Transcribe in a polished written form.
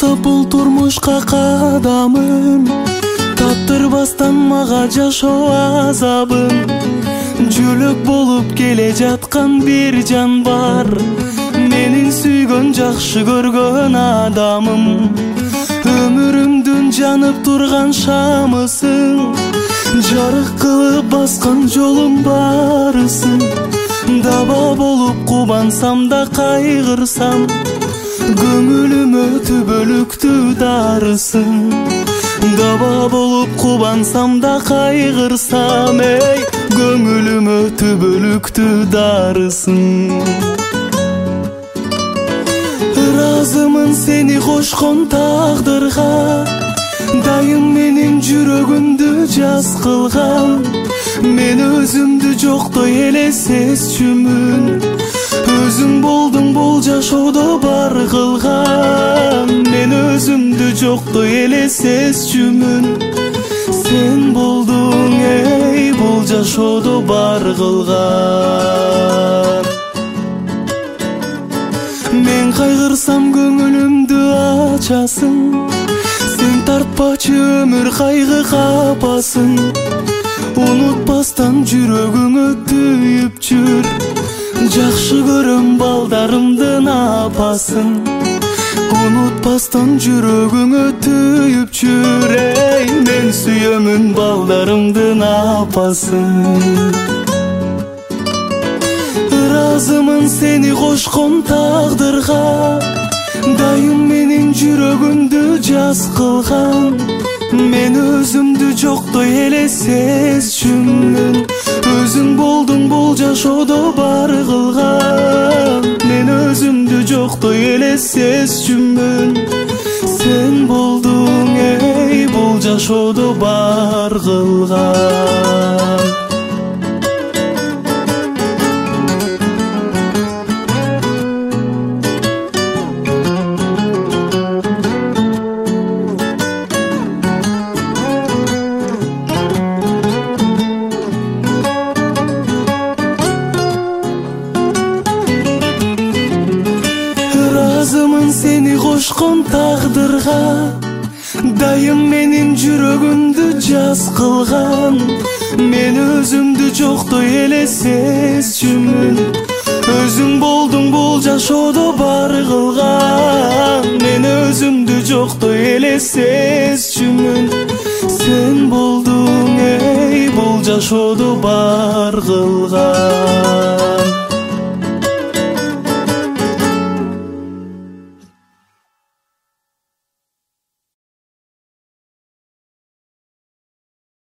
баштап бул турмушка кадамын, таптырбастан мага жашоо азабын. Жөлөк болуп келе жаткан бир жан бар, менин сүйгөн жакшы көргөн адамым. Өмүрүмдүн жанып турган шамысың, жарык кылып баскан жолум барысың. Даба болуп кубансам да кайгырсам, көңүлүмө түбөлүктү дарысың. Даба болуп кубансам да кайгырсам, эй, көңүлүмө түбөлүктү дарысың. Ыраазымын сени кошкон тагдырга, дайым менин жүрөгүмдү жаз кылган. Мен өзүмдү жоктой эле сезчүмүн, өзүң болдуң бул жашоодо бар кылган. Мен өзүмдү жоктой эле сезчүмүн, сен болдуң эй бул жашоодо бар кылган. Мен кайгырсам көңүлүмдү ачасың, сен тартпачы өмүр кайгы капасын. Унутпастан жүрөгүңө түйүп жүр, жакшы көрөм балдарымдын апасын. Унутпастан жүрөгүңө түйүп жүр, эй, мен сүйөмүн балдарымдын апасын. Ыраазымын сени кошкон тагдырга, дайым менин жүрөгүмдү жаз кылган. Мен өзүмдү жоктой эле сезчүмүн, өзүң болдуң бул жашоодо бар кылган. Мен өзүмдү жоктой эле сезчүмүн, сен болдуң эй бул жашоодо бар кылган. Ыраазымын сени кошкон тагдырга, дайым менин жүрөгүмдү жаз кылган. Мен өзүмдү жоктой эле сезчүмүн, өзүң болдуң бул жашоодо бар кылган. Мен өзүмдү жоктой эле сезчүмүн, сен болдуң эй бул жашоодо бар кылган.